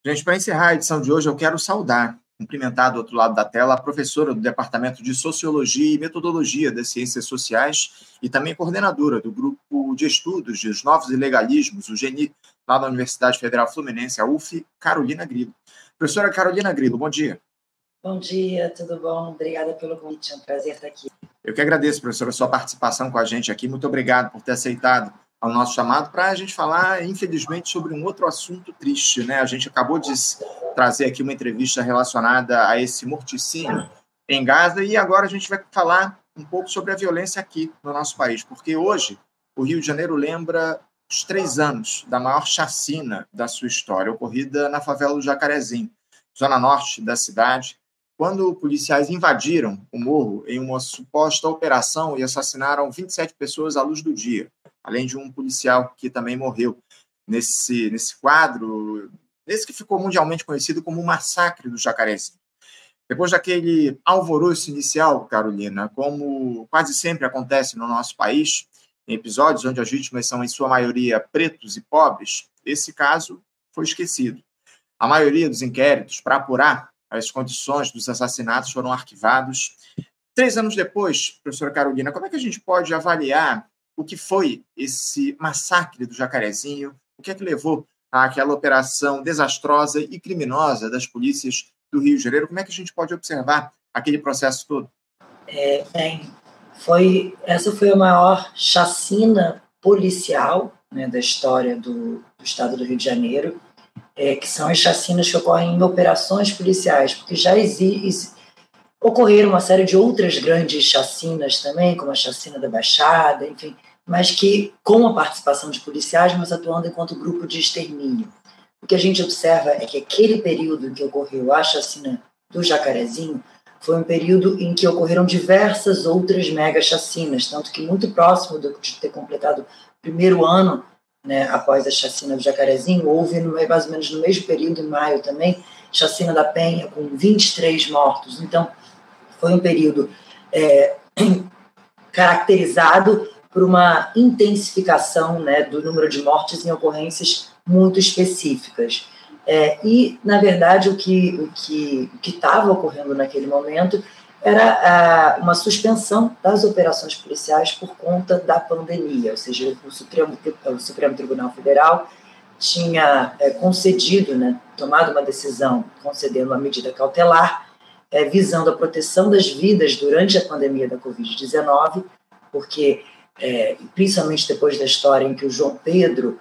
Gente, para encerrar a edição de hoje, eu quero cumprimentar do outro lado da tela a professora do Departamento de Sociologia e Metodologia das Ciências Sociais e também coordenadora do Grupo de Estudos dos Novos Ilegalismos, o GENI, lá da Universidade Federal Fluminense, a UF, Carolina Grilo. Professora Carolina Grilo, bom dia. Bom dia, tudo bom? Obrigada pelo convite, é um prazer estar aqui. Eu que agradeço, professora, a sua participação com a gente aqui. Muito obrigado por ter aceitado ao nosso chamado para a gente falar, infelizmente, sobre um outro assunto triste, né? A gente acabou de trazer aqui uma entrevista relacionada a esse morticínio em Gaza e agora a gente vai falar um pouco sobre a violência aqui no nosso país, porque hoje o Rio de Janeiro lembra os 3 anos da maior chacina da sua história, ocorrida na favela do Jacarezinho, zona norte da cidade, quando policiais invadiram o morro em uma suposta operação e assassinaram 27 pessoas à luz do dia, além de um policial que também morreu nesse quadro, esse que ficou mundialmente conhecido como o Massacre do Jacarezinho. Depois daquele alvoroço inicial, Carolina, como quase sempre acontece no nosso país, em episódios onde as vítimas são, em sua maioria, pretos e pobres, esse caso foi esquecido. A maioria dos inquéritos para apurar as condições dos assassinatos foram arquivados. 3 anos depois, professora Carolina, como é que a gente pode avaliar o que foi esse massacre do Jacarezinho? O que é que levou àquela operação desastrosa e criminosa das polícias do Rio de Janeiro? Como é que a gente pode observar aquele processo todo? Essa foi a maior chacina policial, né, da história do estado do Rio de Janeiro, que são as chacinas que ocorrem em operações policiais, porque já ocorreram uma série de outras grandes chacinas também, como a chacina da Baixada, enfim, mas que com a participação de policiais, mas atuando enquanto grupo de extermínio. O que a gente observa é que aquele período em que ocorreu a chacina do Jacarezinho foi um período em que ocorreram diversas outras mega chacinas, tanto que muito próximo de ter completado o primeiro ano, né, após a chacina do Jacarezinho, houve mais ou menos no mesmo período, em maio também, chacina da Penha, com 23 mortos. Então, foi um período caracterizado por uma intensificação, né, do número de mortes em ocorrências muito específicas. E, na verdade, o que estava ocorrendo naquele momento era uma suspensão das operações policiais por conta da pandemia, ou seja, o Supremo Tribunal Federal tinha concedido, né, tomado uma decisão concedendo uma medida cautelar visando a proteção das vidas durante a pandemia da Covid-19, porque, principalmente depois da história em que o João Pedro,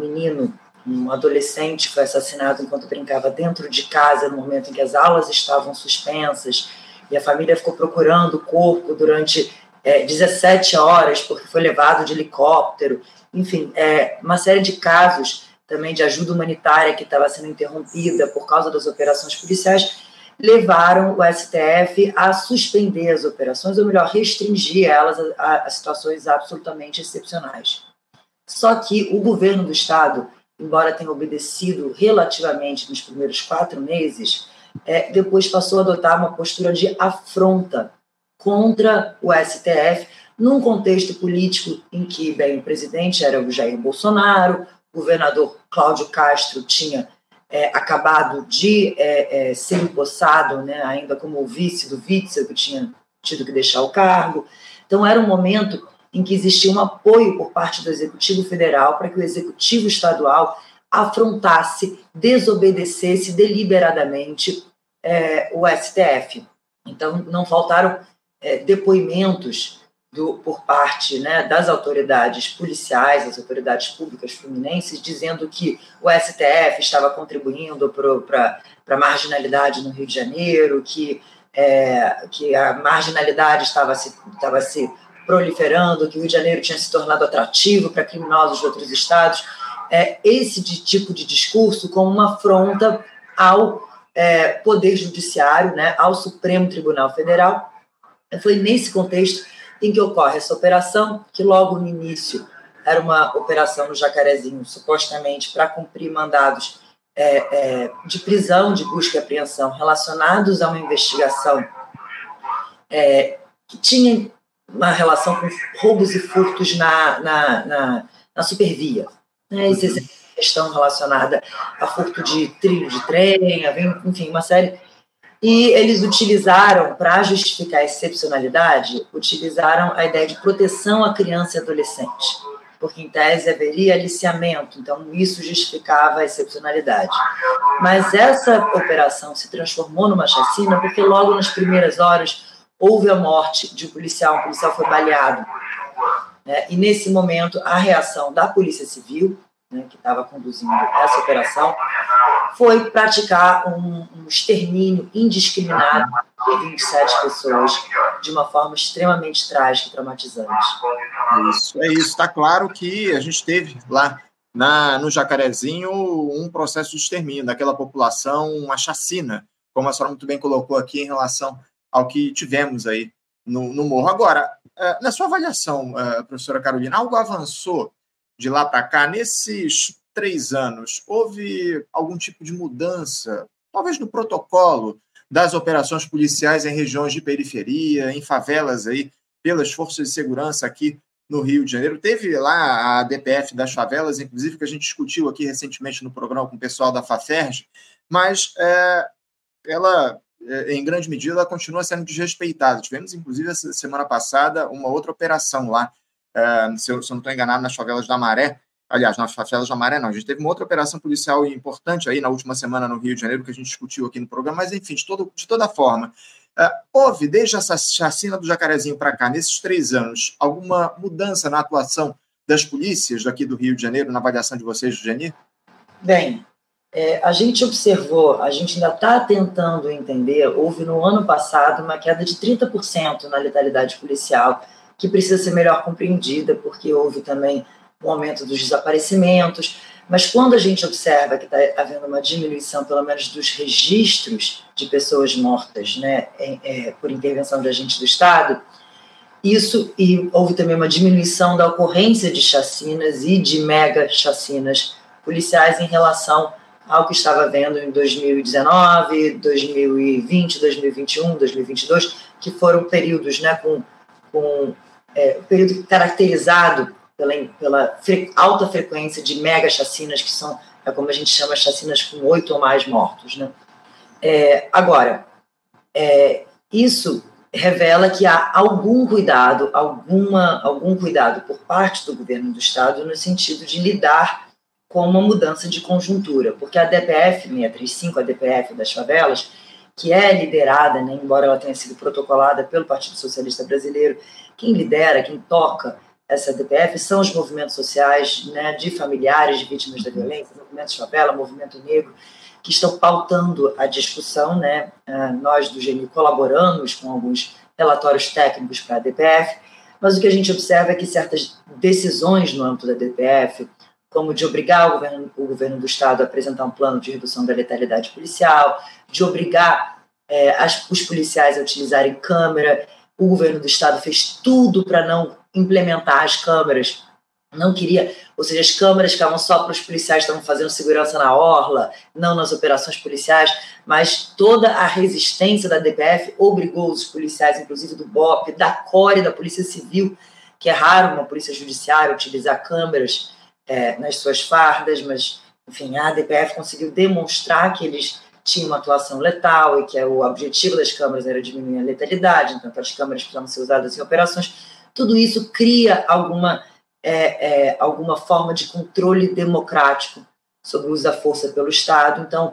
um adolescente, foi assassinado enquanto brincava dentro de casa no momento em que as aulas estavam suspensas e a família ficou procurando o corpo durante 17 horas porque foi levado de helicóptero. Enfim, uma série de casos também de ajuda humanitária que estava sendo interrompida por causa das operações policiais levaram o STF a suspender as operações, ou melhor, restringir elas a situações absolutamente excepcionais. Só que o governo do Estado, embora tenha obedecido relativamente nos primeiros 4 meses, depois passou a adotar uma postura de afronta contra o STF, num contexto político em que, bem, o presidente era o Jair Bolsonaro, o governador Cláudio Castro tinha acabado de ser empossado, né, ainda como o vice do Witzel, que tinha tido que deixar o cargo. Então, era um momento em que existia um apoio por parte do Executivo Federal para que o Executivo Estadual afrontasse, desobedecesse deliberadamente o STF. Então, não faltaram depoimentos por parte, né, das autoridades policiais, das autoridades públicas fluminenses, dizendo que o STF estava contribuindo para a marginalidade no Rio de Janeiro, que a marginalidade estava se proliferando, que o Rio de Janeiro tinha se tornado atrativo para criminosos de outros estados. Esse tipo de discurso como uma afronta ao Poder Judiciário, né, ao Supremo Tribunal Federal. Foi nesse contexto em que ocorre essa operação, que logo no início era uma operação no Jacarezinho, supostamente para cumprir mandados de prisão, de busca e apreensão relacionados a uma investigação que tinha uma relação com roubos e furtos na supervia. Né? questão relacionada a furto de trilho de trem, enfim, uma série. E eles utilizaram, para justificar a excepcionalidade, utilizaram a ideia de proteção à criança e adolescente, porque, em tese, haveria aliciamento, então isso justificava a excepcionalidade. Mas essa operação se transformou numa chacina porque logo nas primeiras horas houve a morte de um policial foi baleado. E, nesse momento, a reação da Polícia Civil, que estava conduzindo essa operação, foi praticar um extermínio indiscriminado de 27 pessoas de uma forma extremamente trágica e traumatizante. É isso. Está claro que a gente teve lá no Jacarezinho um processo de extermínio daquela população, uma chacina, como a senhora muito bem colocou aqui em relação ao que tivemos aí no Morro. Agora, na sua avaliação, professora Carolina, algo avançou de lá para cá? Nesses 3 anos, houve algum tipo de mudança, talvez no protocolo das operações policiais em regiões de periferia, em favelas aí, pelas forças de segurança aqui no Rio de Janeiro? Teve lá a DPF das favelas, inclusive, que a gente discutiu aqui recentemente no programa com o pessoal da FAFERJ, mas ela, em grande medida, ela continua sendo desrespeitada. Tivemos, inclusive, essa semana passada, uma outra operação lá, se eu não estou enganado, nas favelas da Maré. Aliás, nas favelas da Maré, não. A gente teve uma outra operação policial importante aí na última semana no Rio de Janeiro, que a gente discutiu aqui no programa, mas, enfim, de toda forma, houve, desde essa chacina do Jacarezinho para cá, nesses 3 anos, alguma mudança na atuação das polícias daqui do Rio de Janeiro, na avaliação de vocês, Geni? Bem, a gente observou, a gente ainda está tentando entender, houve no ano passado uma queda de 30% na letalidade policial, que precisa ser melhor compreendida, porque houve também o aumento dos desaparecimentos, mas quando a gente observa que está havendo uma diminuição, pelo menos, dos registros de pessoas mortas, né, por intervenção de agentes do Estado, e houve também uma diminuição da ocorrência de chacinas e de mega chacinas policiais em relação ao que estava vendo em 2019, 2020, 2021, 2022, que foram períodos, né, período caracterizado pela alta frequência de mega chacinas, que são, como a gente chama, chacinas com 8 ou mais mortos, né? Agora, isso revela que há algum cuidado por parte do governo do Estado no sentido de lidar com uma mudança de conjuntura, porque a DPF 635, a DPF das favelas, que é liderada, né, embora ela tenha sido protocolada pelo Partido Socialista Brasileiro, quem lidera, quem toca essa DPF são os movimentos sociais, né, de familiares de vítimas da violência, movimentos favela, movimento negro, que estão pautando a discussão, né? Nós do GNI colaboramos com alguns relatórios técnicos para a DPF, mas o que a gente observa é que certas decisões no âmbito da DPF, como de obrigar o governo do Estado a apresentar um plano de redução da letalidade policial, de obrigar os policiais a utilizarem câmera, o governo do Estado fez tudo para não implementar as câmeras, não queria, ou seja, as câmeras ficavam só para os policiais que estavam fazendo segurança na orla, não nas operações policiais, mas toda a resistência da DPF obrigou os policiais, inclusive do BOP, da CORE, da Polícia Civil, que é raro uma polícia judiciária utilizar câmeras nas suas fardas, mas, enfim, a DPF conseguiu demonstrar que eles tinham uma atuação letal e que o objetivo das câmeras era diminuir a letalidade, então as câmeras precisavam ser usadas em operações. Tudo isso cria alguma forma de controle democrático sobre o uso da força pelo Estado. Então,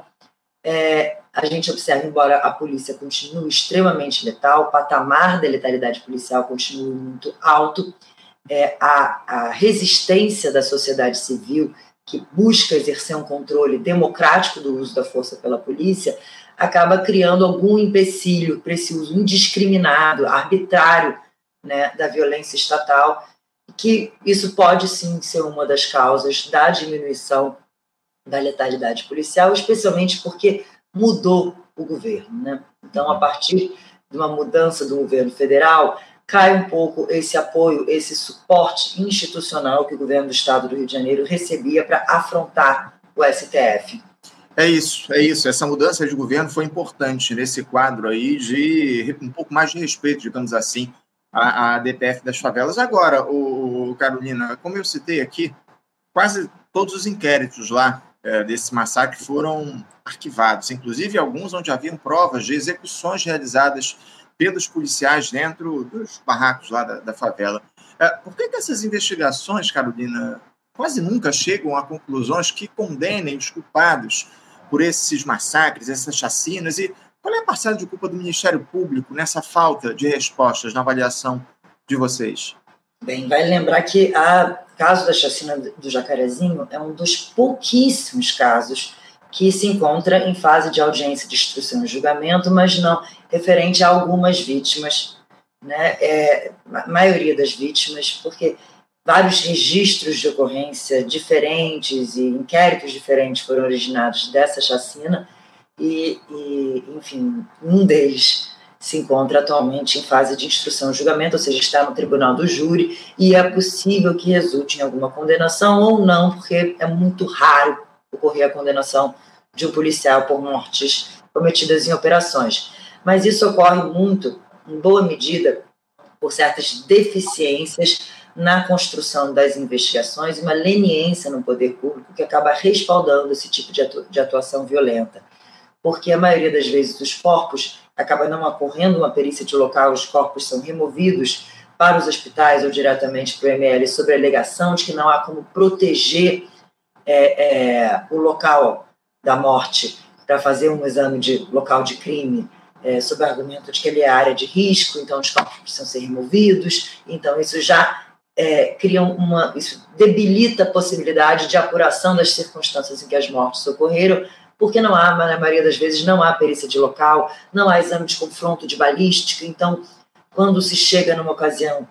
a gente observa, embora a polícia continue extremamente letal, o patamar da letalidade policial continue muito alto, a resistência da sociedade civil, que busca exercer um controle democrático do uso da força pela polícia, acaba criando algum empecilho para esse uso indiscriminado, arbitrário, né, da violência estatal, que isso pode sim ser uma das causas da diminuição da letalidade policial, especialmente porque mudou o governo, né? Então, a partir de uma mudança do governo federal, cai um pouco esse apoio, esse suporte institucional que o governo do Estado do Rio de Janeiro recebia para afrontar o STF. É isso. Essa mudança de governo foi importante nesse quadro aí de um pouco mais de respeito, digamos assim, à DPF das favelas. Agora, Carolina, como eu citei aqui, quase todos os inquéritos lá desse massacre foram arquivados, inclusive alguns onde haviam provas de execuções realizadas pelos policiais dentro dos barracos lá da favela. Por que essas investigações, Carolina, quase nunca chegam a conclusões que condenem os culpados por esses massacres, essas chacinas? E qual é a parcela de culpa do Ministério Público nessa falta de respostas na avaliação de vocês? Bem, vale lembrar que o caso da chacina do Jacarezinho é um dos pouquíssimos casos que se encontra em fase de audiência de instrução e julgamento, mas não referente a algumas vítimas, né? A maioria das vítimas, porque vários registros de ocorrência diferentes e inquéritos diferentes foram originados dessa chacina e enfim, um deles se encontra atualmente em fase de instrução e julgamento, ou seja, está no tribunal do júri, e é possível que resulte em alguma condenação ou não, porque é muito raro ocorrer a condenação de um policial por mortes cometidas em operações. Mas isso ocorre muito, em boa medida, por certas deficiências na construção das investigações e uma leniência no poder público que acaba respaldando esse tipo de atuação violenta. Porque a maioria das vezes os corpos acaba não ocorrendo uma perícia de local, os corpos são removidos para os hospitais ou diretamente para o ML sob a alegação de que não há como proteger o local da morte para fazer um exame de local de crime, sob o argumento de que ele é área de risco, então os corpos precisam ser removidos, então isso já isso debilita a possibilidade de apuração das circunstâncias em que as mortes ocorreram, porque na maioria das vezes não há perícia de local, não há exame de confronto de balística, então quando se chega numa ocasião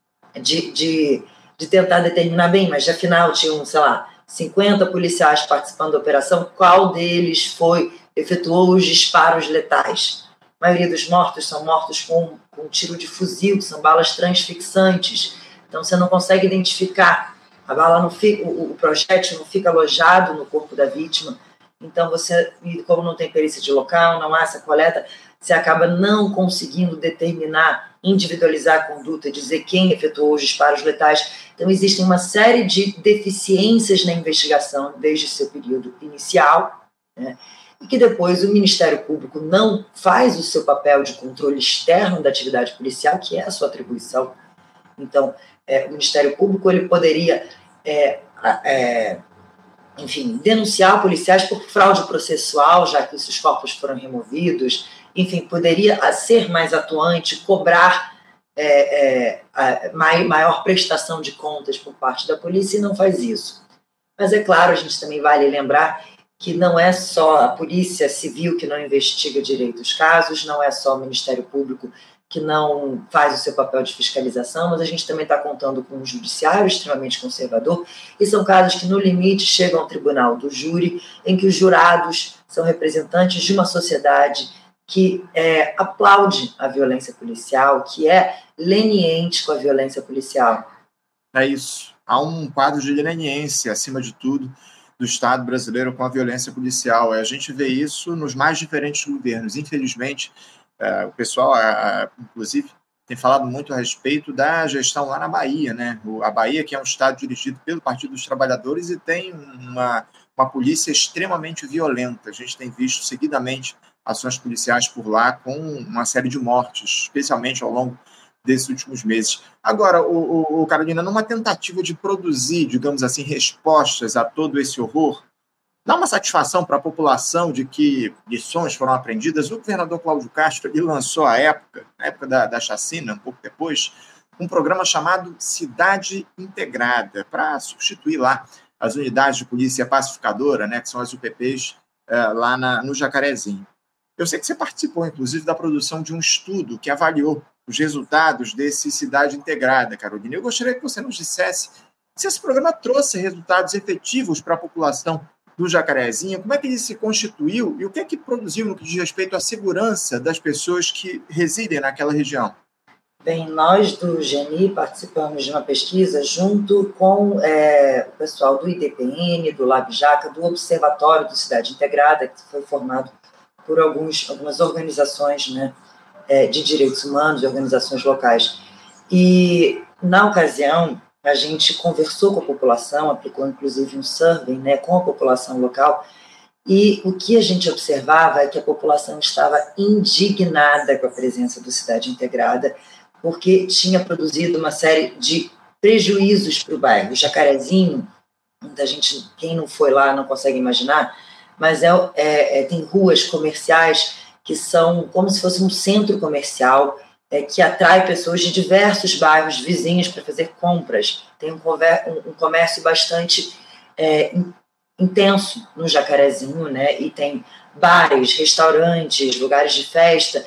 de tentar determinar bem, mas afinal tinham, 50 policiais participando da operação, qual deles efetuou os disparos letais? A maioria dos mortos são mortos com tiro de fuzil, que são balas transfixantes, então você não consegue identificar, a bala não fica, o projétil não fica alojado no corpo da vítima, então você, como não tem perícia de local, não há essa coleta, você acaba não conseguindo determinar, individualizar a conduta, dizer quem efetuou os disparos letais. Então existem uma série de deficiências na investigação desde seu período inicial, né, e que depois o Ministério Público não faz o seu papel de controle externo da atividade policial, que é a sua atribuição. Então, o Ministério Público ele poderia enfim, denunciar policiais por fraude processual, já que esses corpos foram removidos, enfim, poderia ser mais atuante, cobrar maior prestação de contas por parte da polícia e não faz isso. Mas é claro, a gente também vale lembrar que não é só a Polícia Civil que não investiga direito os casos, não é só o Ministério Público que não faz o seu papel de fiscalização, mas a gente também está contando com um judiciário extremamente conservador, e são casos que, no limite, chegam ao tribunal do júri, em que os jurados são representantes de uma sociedade que aplaude a violência policial, que é leniente com a violência policial. É isso. Há um quadro de leniência, acima de tudo, do Estado brasileiro com a violência policial. A gente vê isso nos mais diferentes governos. Infelizmente, o pessoal, inclusive, tem falado muito a respeito da gestão lá na Bahia, né? A Bahia, que é um estado dirigido pelo Partido dos Trabalhadores e tem uma polícia extremamente violenta. A gente tem visto seguidamente ações policiais por lá com uma série de mortes, especialmente ao longo desses últimos meses. Agora, Carolina, numa tentativa de produzir, digamos assim, respostas a todo esse horror, dá uma satisfação para a população de que lições foram aprendidas. O governador Cláudio Castro ele lançou na época da chacina, um pouco depois, um programa chamado Cidade Integrada, para substituir lá as unidades de polícia pacificadora, né, que são as UPPs, lá no Jacarezinho. Eu sei que você participou, inclusive, da produção de um estudo que avaliou os resultados desse Cidade Integrada, Carolina. Eu gostaria que você nos dissesse se esse programa trouxe resultados efetivos para a população do Jacarezinho, como é que ele se constituiu e o que é que produziu no que diz respeito à segurança das pessoas que residem naquela região? Bem, nós do GNI participamos de uma pesquisa junto com o pessoal do IDPN, do LabJaca, do Observatório do Cidade Integrada, que foi formado por algumas organizações, né, de direitos humanos, organizações locais. E, na ocasião, a gente conversou com a população, aplicou inclusive um survey, né, com a população local, e o que a gente observava é que a população estava indignada com a presença do Cidade Integrada, porque tinha produzido uma série de prejuízos para o bairro. O Jacarezinho, muita gente, quem não foi lá não consegue imaginar, mas tem ruas comerciais que são como se fosse um centro comercial que atrai pessoas de diversos bairros vizinhos para fazer compras. Tem um comércio bastante intenso no Jacarezinho, né? E tem bares, restaurantes, lugares de festa.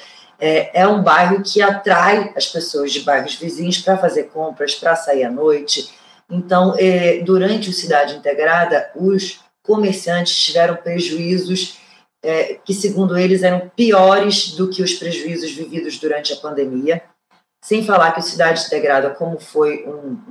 É um bairro que atrai as pessoas de bairros vizinhos para fazer compras, para sair à noite. Então, durante o Cidade Integrada, os comerciantes tiveram prejuízos que, segundo eles, eram piores do que os prejuízos vividos durante a pandemia. Sem falar que o Cidade Integrada, como foi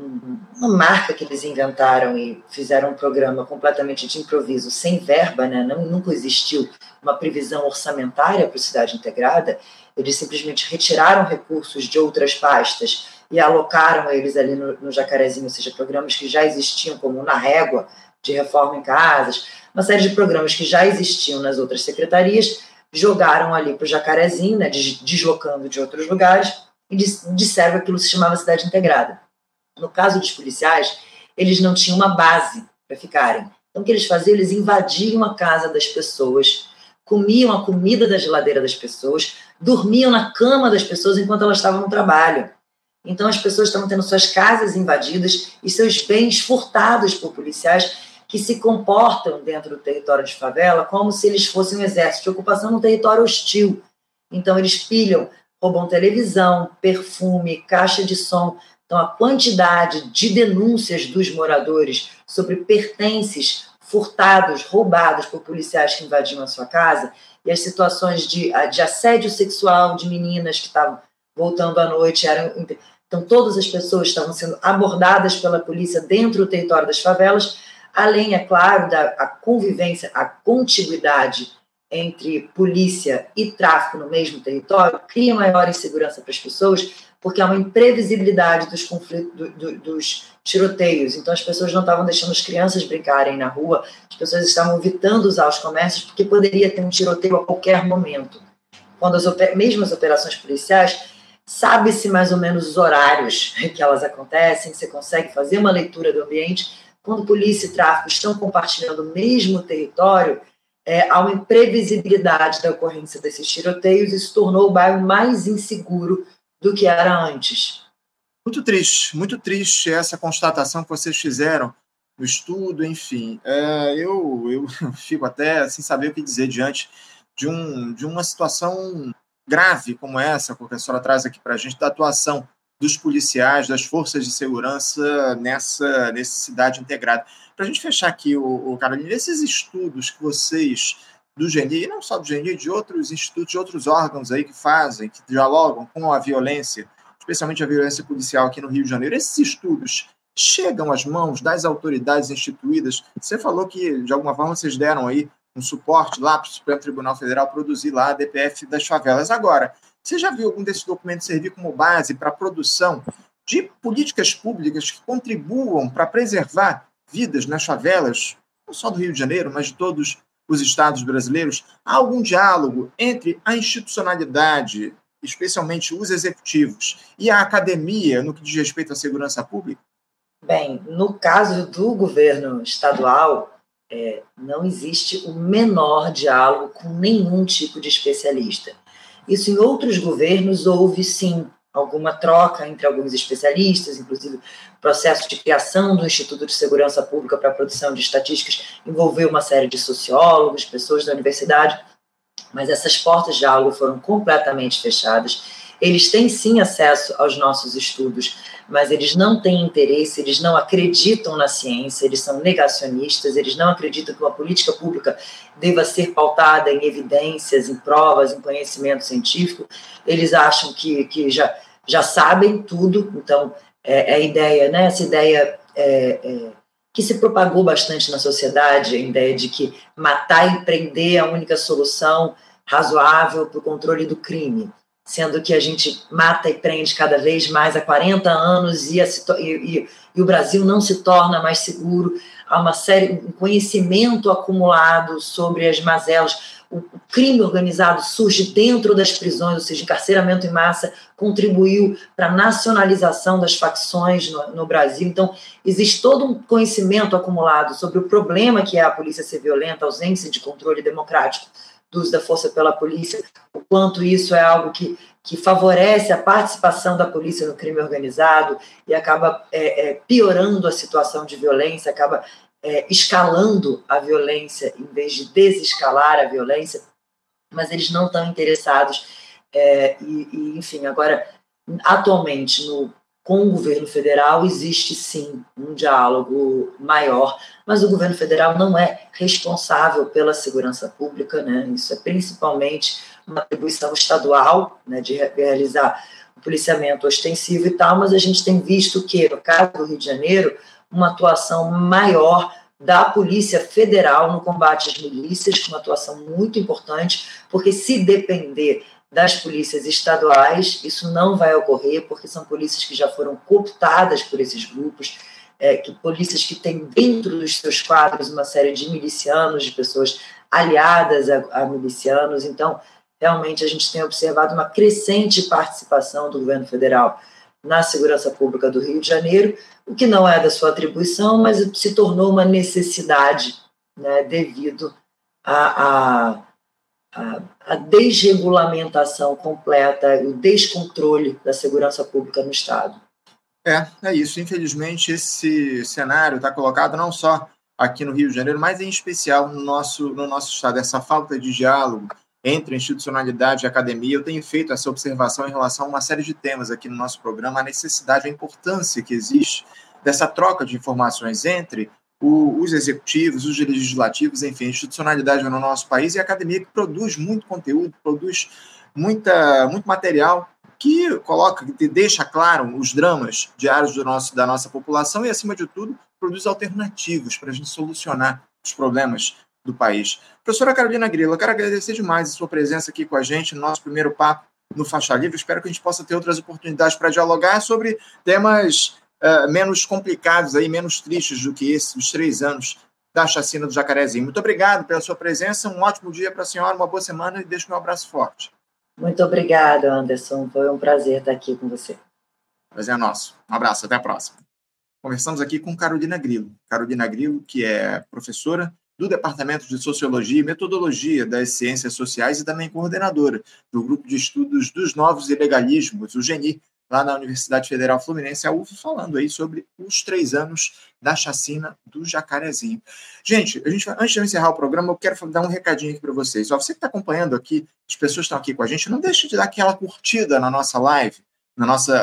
uma marca que eles inventaram e fizeram um programa completamente de improviso, sem verba, né? Nunca existiu uma previsão orçamentária para o Cidade Integrada, eles simplesmente retiraram recursos de outras pastas e alocaram eles ali no Jacarezinho, ou seja, programas que já existiam, como Na Régua, de reforma em casas, uma série de programas que já existiam nas outras secretarias, jogaram ali para o Jacarezinho, né? Deslocando de outros lugares, e disseram que aquilo se chamava Cidade Integrada. No caso dos policiais, eles não tinham uma base para ficarem. Então, o que eles faziam? Eles invadiam a casa das pessoas, comiam a comida da geladeira das pessoas, dormiam na cama das pessoas enquanto elas estavam no trabalho. Então, as pessoas estavam tendo suas casas invadidas e seus bens furtados por policiais que se comportam dentro do território de favela como se eles fossem um exército de ocupação num território hostil. Então, eles pilham, roubam televisão, perfume, caixa de som. Então, a quantidade de denúncias dos moradores sobre pertences furtados, roubados por policiais que invadiam a sua casa, e as situações de assédio sexual de meninas que estavam voltando à noite. Então, todas as pessoas estavam sendo abordadas pela polícia dentro do território das favelas, além, é claro, da convivência, a contiguidade entre polícia e tráfico no mesmo território, cria maior insegurança para as pessoas, porque há uma imprevisibilidade dos conflitos, dos tiroteios. Então, as pessoas não estavam deixando as crianças brincarem na rua, as pessoas estavam evitando usar os comércios, porque poderia ter um tiroteio a qualquer momento. Quando mesmo as operações policiais, sabe-se mais ou menos os horários que elas acontecem, você consegue fazer uma leitura do ambiente. Quando polícia e tráfico estão compartilhando o mesmo território, há uma imprevisibilidade da ocorrência desses tiroteios e se tornou o bairro mais inseguro do que era antes. Muito triste essa constatação que vocês fizeram no estudo, enfim. Eu fico até sem saber o que dizer diante de uma situação grave como essa, que a senhora traz aqui para a gente, da atuação dos policiais, das forças de segurança nessa Cidade Integrada. Para a gente fechar aqui, Carolina, esses estudos que vocês, do GENI, e não só do GENI, de outros institutos, de outros órgãos aí que fazem, que dialogam com a violência, especialmente a violência policial aqui no Rio de Janeiro, esses estudos chegam às mãos das autoridades instituídas? Você falou que, de alguma forma, vocês deram aí um suporte lá para o Supremo Tribunal Federal produzir lá a DPF das favelas. Agora, você já viu algum desses documentos servir como base para a produção de políticas públicas que contribuam para preservar vidas nas favelas, não só do Rio de Janeiro, mas de todos os estados brasileiros? Há algum diálogo entre a institucionalidade, especialmente os executivos, e a academia no que diz respeito à segurança pública? Bem, no caso do governo estadual, não existe o menor diálogo com nenhum tipo de especialista. Isso em outros governos houve, sim, alguma troca entre alguns especialistas, inclusive o processo de criação do Instituto de Segurança Pública para a produção de estatísticas envolveu uma série de sociólogos, pessoas da universidade, mas essas portas de diálogo foram completamente fechadas. Eles têm, sim, acesso aos nossos estudos, mas eles não têm interesse, eles não acreditam na ciência, eles são negacionistas, eles não acreditam que uma política pública deva ser pautada em evidências, em provas, em conhecimento científico. Eles acham que já sabem tudo. Então, a ideia, né, essa ideia que se propagou bastante na sociedade, a ideia de que matar e prender é a única solução razoável para o controle do crime. sendo que a gente mata e prende cada vez mais há 40 anos e o Brasil não se torna mais seguro. Há um conhecimento acumulado sobre as mazelas. O crime organizado surge dentro das prisões, ou seja, encarceramento em massa contribuiu para a nacionalização das facções no Brasil. Então, existe todo um conhecimento acumulado sobre o problema que é a polícia ser violenta, a ausência de controle democrático do uso da força pela polícia, o quanto isso é algo que favorece a participação da polícia no crime organizado e acaba piorando a situação de violência, acaba escalando a violência em vez de desescalar a violência, mas eles não estão interessados. Enfim, agora, atualmente, com o governo federal, existe sim um diálogo maior, mas o governo federal não é responsável pela segurança pública, né? Isso é principalmente uma atribuição estadual, né, de realizar o policiamento ostensivo e tal, mas a gente tem visto que, no caso do Rio de Janeiro, uma atuação maior da Polícia Federal no combate às milícias, uma atuação muito importante, porque se depender das polícias estaduais, isso não vai ocorrer, porque são polícias que já foram cooptadas por esses grupos, polícias que têm dentro dos seus quadros uma série de milicianos, de pessoas aliadas a milicianos. Então, realmente, a gente tem observado uma crescente participação do governo federal na segurança pública do Rio de Janeiro, o que não é da sua atribuição, mas se tornou uma necessidade, né, devido à desregulamentação completa, o descontrole da segurança pública no Estado. É isso. Infelizmente, esse cenário está colocado não só aqui no Rio de Janeiro, mas em especial no nosso Estado. Essa falta de diálogo entre institucionalidade e academia. Eu tenho feito essa observação em relação a uma série de temas aqui no nosso programa, a necessidade, a importância que existe dessa troca de informações entre os executivos, os legislativos, enfim, a institucionalidade no nosso país e a academia, que produz muito conteúdo, produz muito material que deixa claro os dramas diários da nossa população e, acima de tudo, produz alternativas para a gente solucionar os problemas do país. Professora Carolina Grilo, eu quero agradecer demais a sua presença aqui com a gente no nosso primeiro papo no Faixa Livre. Espero que a gente possa ter outras oportunidades para dialogar sobre temas menos complicados, menos tristes do que esses, os 3 anos da chacina do Jacarezinho. Muito obrigado pela sua presença, um ótimo dia para a senhora, uma boa semana e deixo meu abraço forte. Muito obrigada, Anderson. Foi um prazer estar aqui com você. Prazer é nosso. Um abraço, até a próxima. Conversamos aqui com Carolina Grilo. Carolina Grilo, que é professora do Departamento de Sociologia e Metodologia das Ciências Sociais e também coordenadora do Grupo de Estudos dos Novos Ilegalismos, o GENI, lá na Universidade Federal Fluminense, a UF, falando aí sobre os 3 anos da chacina do Jacarezinho. Gente, antes de eu encerrar o programa, eu quero dar um recadinho aqui para vocês. Você que está acompanhando aqui, as pessoas estão aqui com a gente, não deixe de dar aquela curtida na nossa live, no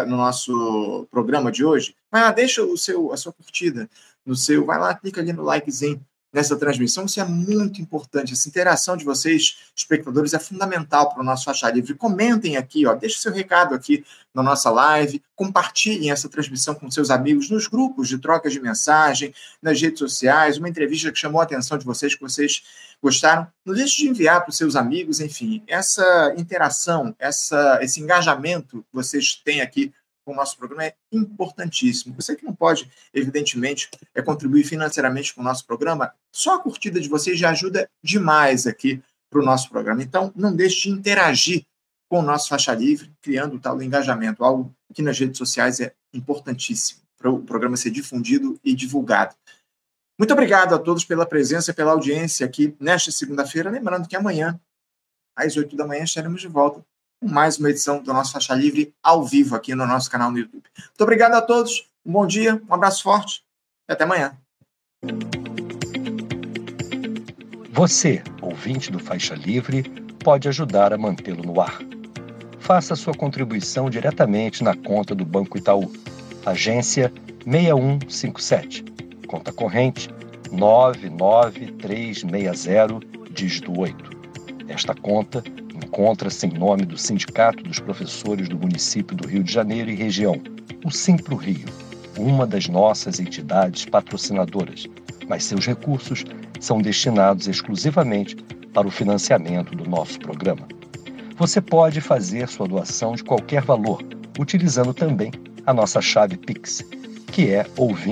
nosso programa de hoje. Vai lá, deixa a sua curtida vai lá, clica ali no likezinho nessa transmissão. Isso é muito importante. Essa interação de vocês, espectadores, é fundamental para o nosso Faixa Livre. Comentem aqui, deixe seu recado aqui na nossa live, compartilhem essa transmissão com seus amigos nos grupos de troca de mensagem, nas redes sociais, uma entrevista que chamou a atenção de vocês, que vocês gostaram. Não deixe de enviar para os seus amigos, enfim, essa interação, esse engajamento que vocês têm aqui com o nosso programa é importantíssimo. Você que não pode, evidentemente, contribuir financeiramente com o nosso programa, só a curtida de vocês já ajuda demais aqui para o nosso programa. Então, não deixe de interagir com o nosso Faixa Livre, criando o tal engajamento, algo que nas redes sociais é importantíssimo para o programa ser difundido e divulgado. Muito obrigado a todos pela presença e pela audiência aqui nesta segunda-feira. Lembrando que amanhã, às 8 da manhã, estaremos de volta com mais uma edição do nosso Faixa Livre ao vivo aqui no nosso canal no YouTube. Muito obrigado a todos, um bom dia, um abraço forte e até amanhã. Você, ouvinte do Faixa Livre, pode ajudar a mantê-lo no ar. Faça sua contribuição diretamente na conta do Banco Itaú, agência 6157, conta corrente 99360, dígito 8. Esta conta encontra-se em nome do Sindicato dos Professores do Município do Rio de Janeiro e região, o Simpro Rio, uma das nossas entidades patrocinadoras, mas seus recursos são destinados exclusivamente para o financiamento do nosso programa. Você pode fazer sua doação de qualquer valor, utilizando também a nossa chave Pix, que é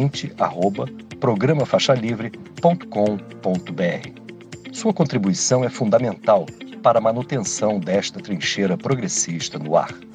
ouvinte@programafaixalivre.com.br. Sua contribuição é fundamental para a manutenção desta trincheira progressista no ar.